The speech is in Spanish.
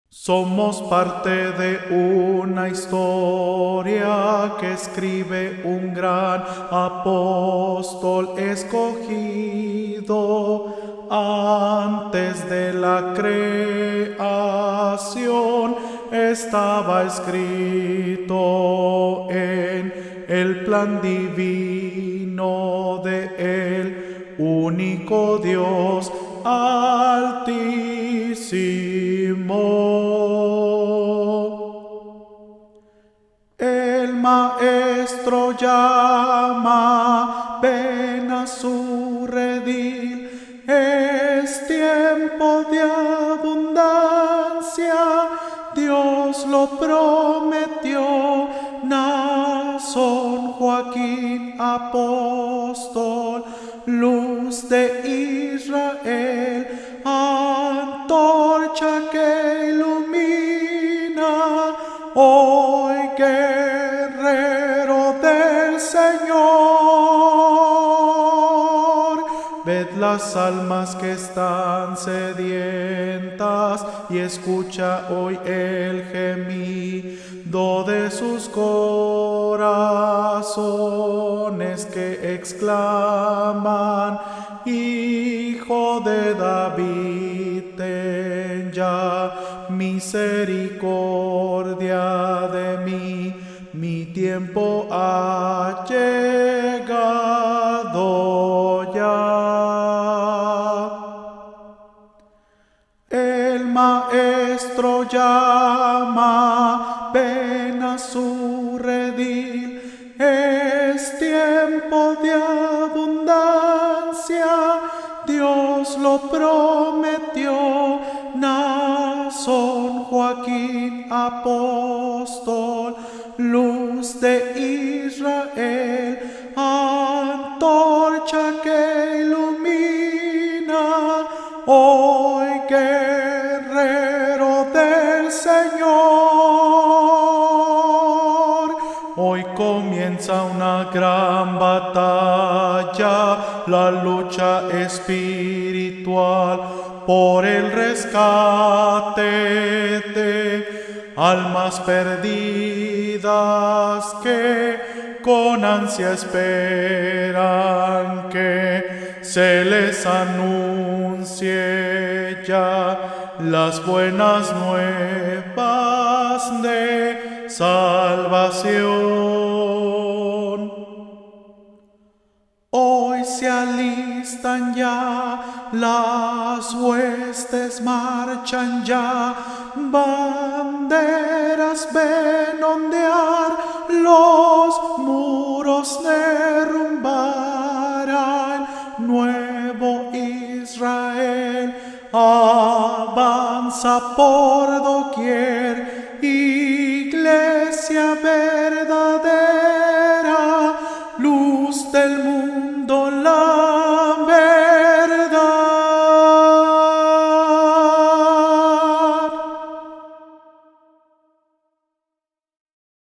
Somos parte de una historia que escribe un gran apóstol escogido. Antes de la creación estaba escrito en el plan divino de el único Dios altísimo. El maestro llama, ven a su redil, es tiempo de abundancia, Dios lo prometió. Naasón Joaquín, apóstol, luz de Israel, antorcha que ilumina, hoy guerrero del Señor. Ved las almas que están sedientas y escucha hoy el gemido de sus corazones que exclaman: Hijo de David, ten ya misericordia de mí, mi tiempo ha llegado ya. El maestro llama, ven a su redil, es tiempo de abundancia, Dios lo prometió. Naasón Joaquín, apóstol, luz de Israel, antorcha que ilumina, hoy guerrero del Señor. Hoy comienza una gran batalla, la lucha espiritual por el rescate de almas perdidas que con ansia esperan que se les anuncie ya las buenas nuevas de salvación. Hoy se alistan ya, las huestes marchan ya, banderas ven ondear, los muros derrumbarán. Nuevo Israel avanza por doquier.